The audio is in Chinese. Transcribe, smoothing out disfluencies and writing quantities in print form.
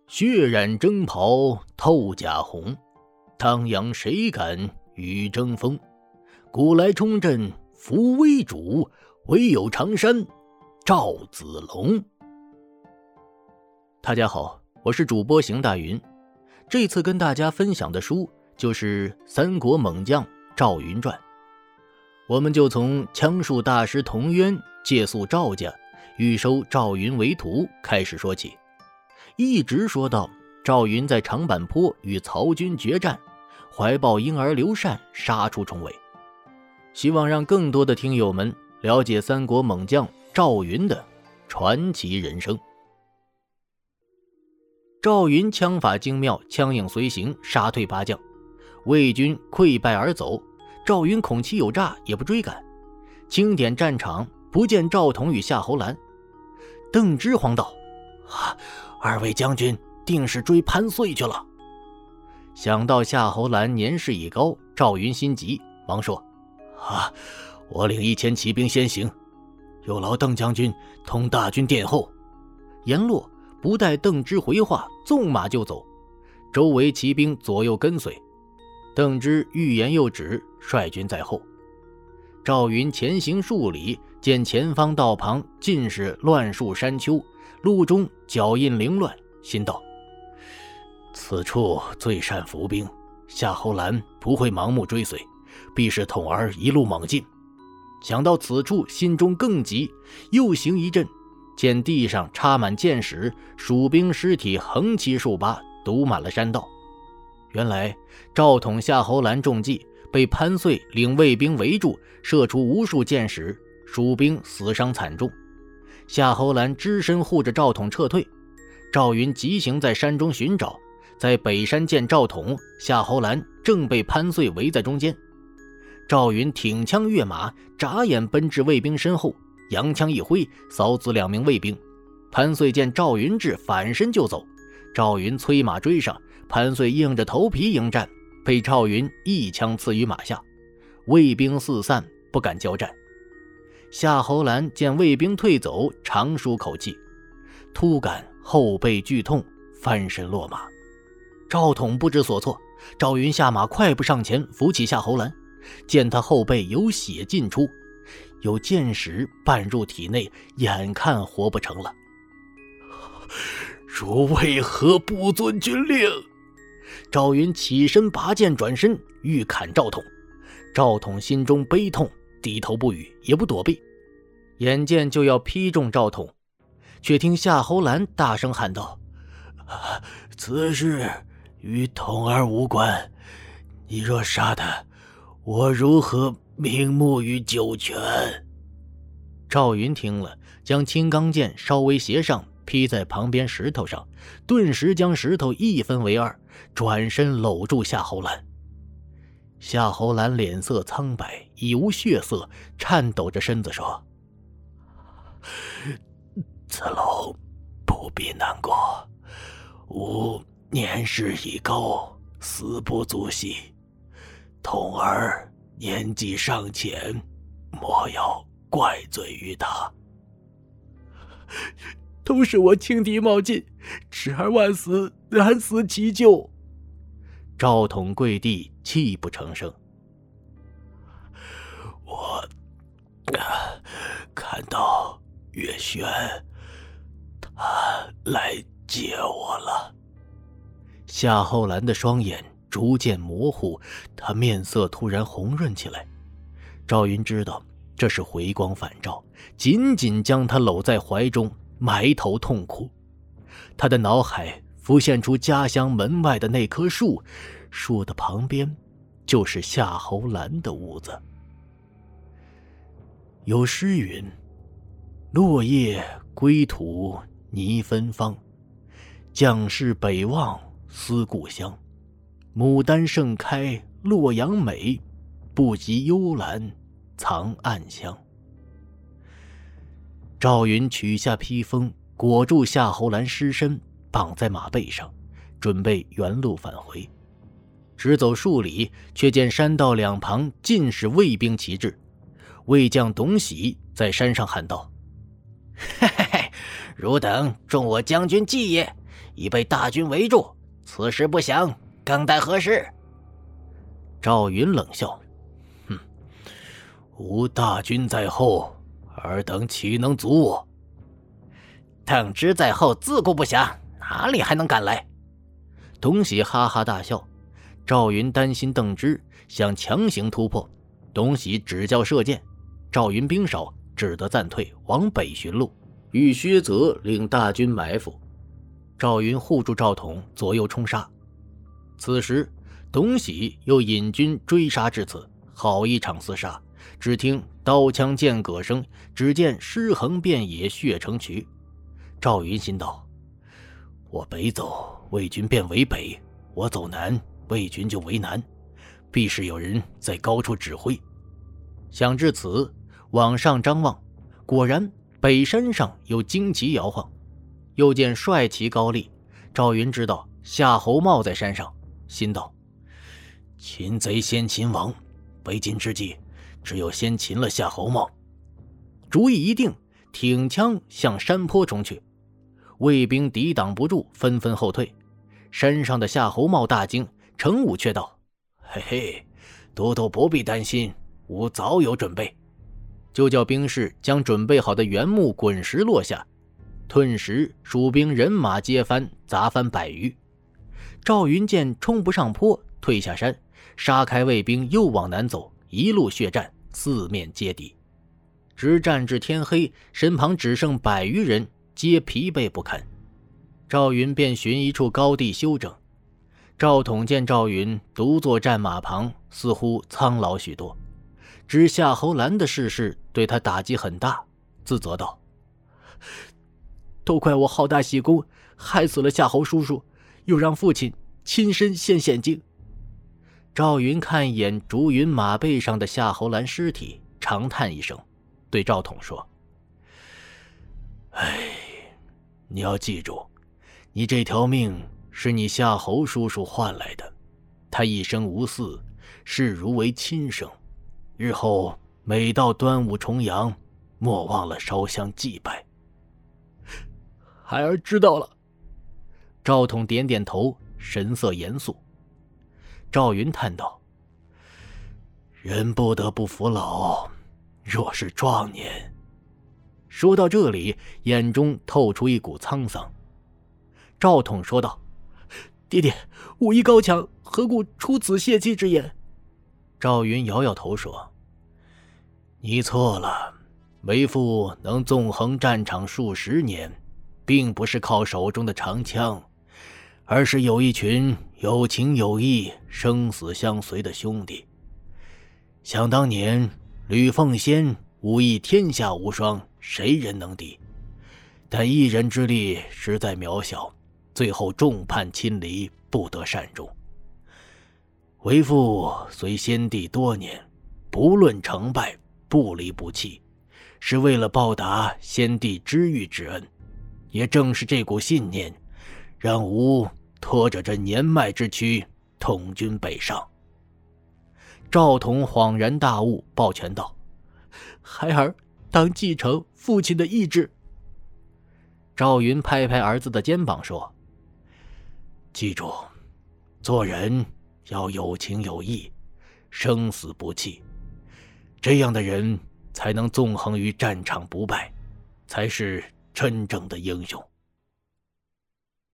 血染征袍透甲红，当阳谁敢与争锋？古来冲阵扶危主，唯有常山赵子龙。大家好，我是主播邢大云。这次跟大家分享的书就是三国猛将赵云传。我们就从枪术大师童渊借宿赵家，欲收赵云为徒开始说起，一直说到赵云在长坂坡与曹军决战，怀抱婴儿刘禅杀出重围。希望让更多的听友们了解三国猛将赵云的传奇人生。赵云枪法精妙，枪影随形，杀退八将，魏军溃败而走。赵云恐其有诈，也不追赶。清点战场，不见赵统与夏侯兰。邓芝慌道：二位将军定是追潘燧去了。想到夏侯兰年事已高，赵云心急，忙说：我领1000骑兵先行，有劳邓将军同大军殿后。言落，不待邓芝回话，纵马就走，周围骑兵左右跟随。邓芝欲言又止，率军在后。赵云前行数里，见前方道旁尽是乱树山丘，路中脚印凌乱，心道：此处最善伏兵，夏侯兰不会盲目追随，必是统儿一路猛进。想到此处，心中更急，又行一阵，见地上插满箭矢，蜀兵尸体横七竖八，堵满了山道。原来赵统夏侯兰中计，被潘燧领卫兵围住，射出无数箭矢，蜀兵死伤惨重。夏侯兰只身护着赵统撤退。赵云急行在山中寻找，在北山见赵统，夏侯兰正被潘燧围在中间。赵云挺枪跃马，眨眼奔至卫兵身后，扬枪一挥，扫死2名卫兵。潘燧见赵云至，反身就走。赵云催马追上，潘燧硬着头皮迎战，被赵云一枪刺于马下。卫兵四散，不敢交战。夏侯兰见卫兵退走，长舒口气，突感后背剧痛，翻身落马。赵统不知所措，赵云下马快步上前，扶起夏侯兰，见他后背有血尽出，有箭矢绊入体内，眼看活不成了。 汝为何不遵军令？ 赵云起身拔剑转身，欲砍赵统。赵统心中悲痛，低头不语，也不躲避，眼见就要劈中赵统，却听夏侯兰大声喊道： 此事与统儿无关，你若杀他，我如何瞑目于九泉？ 赵云听了，将青钢剑稍微斜上，劈在旁边石头上，顿时将石头一分为二，转身搂住夏侯兰。夏侯兰脸色苍白，已无血色，颤抖着身子说： 子龙不必难过，吾年事已高，死不足惜。统儿年纪尚浅，莫要怪罪于他。 都是我轻敌冒进，侄儿万死难辞其咎。 赵统跪地，泣不成声。 我看到月轩，他来接我了。 夏侯兰的双眼逐渐模糊，他面色突然红润起来。赵云知道这是回光返照，紧紧将他搂在怀中，埋头痛哭。他的脑海浮现出家乡门外的那棵树，树的旁边就是夏侯兰的屋子。有诗云：落叶归途泥芬芳，将士北望思故乡。牡丹盛开洛阳美，不及幽兰藏暗香。赵云取下披风，裹住夏侯兰尸身，绑在马背上，准备原路返回。只走数里，却见山道两旁尽是卫兵旗帜。卫将董喜在山上喊道： 汝等中我将军计也， 已被大军围住，此时不降，更待何时？ 赵云冷笑：“吾大军在后，尔等岂能阻我？ 邓芝在后，自顾不暇，哪里还能赶来？” 董喜哈哈大笑。赵云担心邓芝想强行突破，董喜指教射箭，赵云兵少，只得暂退，往北寻路，与薛泽领大军埋伏。赵云护住赵统，左右冲杀。此时董喜又引军追杀至此，好一场厮杀，只听刀枪剑戈声，只见尸横遍野，血成渠。赵云心道：我北走，魏军便围北；我走南，魏军就围南，必是有人在高处指挥。想至此，往上张望，果然北山上有旌旗摇晃，又见帅旗高立。赵云知道夏侯茂在山上，心道：擒贼先擒王，为今之计，只有先擒了夏侯茂。主意一定，挺枪向山坡冲去。魏兵抵挡不住，纷纷后退。山上的夏侯茂大惊，程武却道：嘿嘿，都督不必担心，吾早有准备。就叫兵士将准备好的原木滚石落下，顿时蜀兵人马皆翻，砸翻100余。赵云见冲不上坡，退下山，杀开魏兵，又往南走，一路血战，四面皆敌，直战至天黑，身旁只剩100余人，皆疲惫不堪。赵云便寻一处高地休整。赵统见赵云独坐战马旁，似乎苍老许多，知夏侯兰的逝世对他打击很大，自责道： 都怪我好大喜功，害死了夏侯叔叔，又让父亲亲身现险境。 赵云看一眼逐云马背上的夏侯兰尸体，长叹一声，对赵统说：你要记住，你这条命是你夏侯叔叔换来的，他一生无嗣，视如为亲生，日后每到端午重阳，莫忘了烧香祭拜。 孩儿知道了。 赵统点点头，神色严肃。赵云叹道：人不得不服老，若是壮年。说到这里，眼中透出一股沧桑。赵统说道： 爹爹，武艺高强，何故出此泄气之言？ 赵云摇摇头说：你错了，为父能纵横战场数十年，并不是靠手中的长枪，而是有一群有情有义、生死相随的兄弟。想当年，吕奉先武艺天下无双，谁人能敌？但一人之力实在渺小，最后众叛亲离，不得善终。为父随先帝多年，不论成败，不离不弃，是为了报答先帝知遇之恩。也正是这股信念，让吾拖着这年迈之躯统军北上。赵统恍然大悟，抱拳道： 孩儿当继承父亲的意志。 赵云拍拍儿子的肩膀说：记住，做人要有情有义，生死不弃，这样的人才能纵横于战场不败，才是真正的英雄。